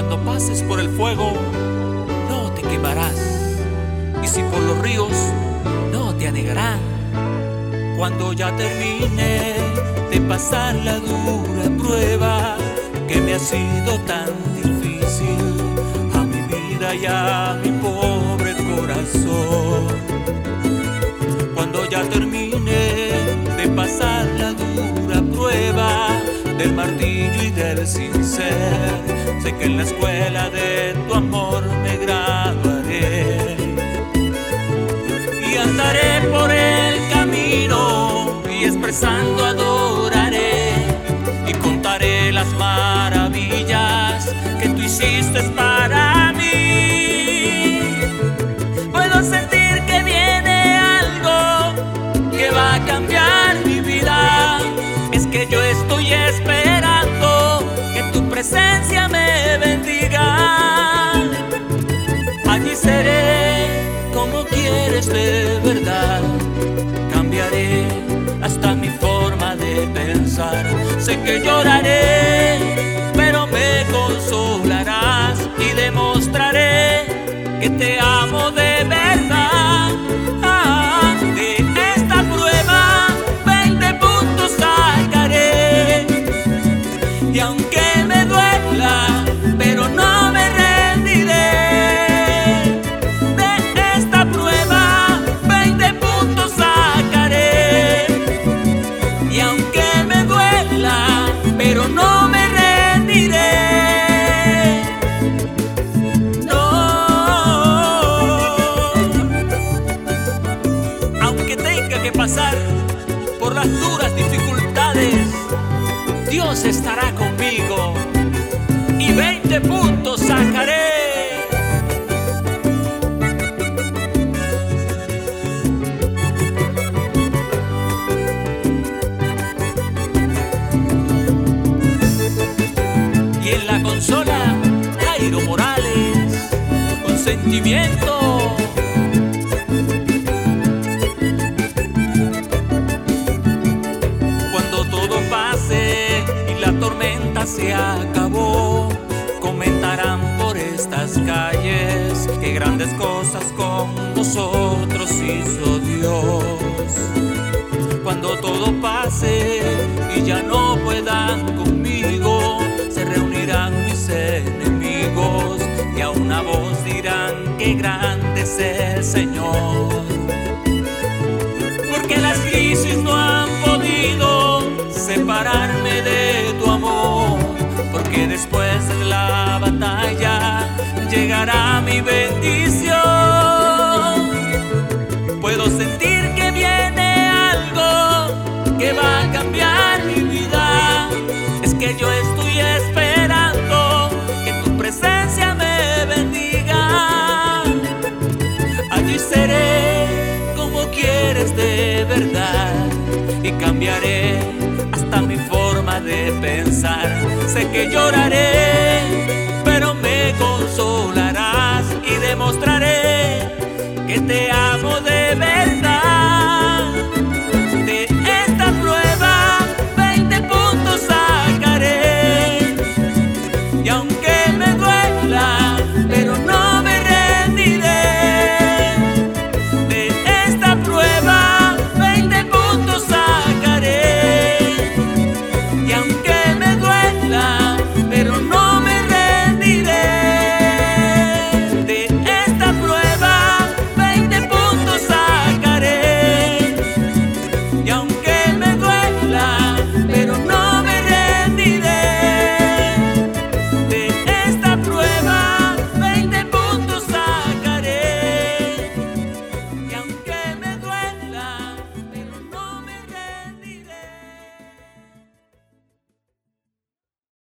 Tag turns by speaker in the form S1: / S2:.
S1: Cuando pases por el fuego, no te quemarás, y si por los ríos, no te anegarán. Cuando ya termine de pasar la dura prueba que me ha sido tan difícil a mi vida y a mi pobre corazón. Cuando ya termine de pasar la dura prueba del martillo y del cincel, sé que en la escuela de tu amor me graduaré y andaré por el camino y expresando adoraré y contaré las maravillas que tú hiciste para mí. Puedo sentir que viene algo que va a cambiar mi vida. Es que yo estoy esperando que tu presencia me bendiga. Allí seré como quieres de verdad. Cambiaré hasta mi forma de pensar. Sé que lloraré, pero me consolarás y demostraré que te amo de verdad. De esta prueba 20 puntos sacaré, y aunque me duela, pero no me rendiré. De esta prueba 20 puntos sacaré, y aunque me duela, pero no me rendiré. No, aunque tenga que pasar por las duras dificultades, Dios estará conmigo y 20 puntos sacaré. Y en la consola, Jairo Morales, con sentimiento. Cuando todo pase y la tormenta se acabó, comentarán por estas calles que grandes cosas con nosotros hizo Dios. Cuando todo pase y ya no puedan conmigo, se reunirán mis enemigos y a una voz dirán que grande es el Señor. Porque las crisis no han podido separarme de tu amor, porque después de la batalla llegará mi bendición. Puedo sentir que viene algo que va a cambiar mi vida. Es que yo estoy esperando que tu presencia me bendiga. Allí seré como quieres de verdad y cambiaré hasta mi forma de pensar. Sé que lloraré, pero me consolarás y demostraré que te amo de verdad.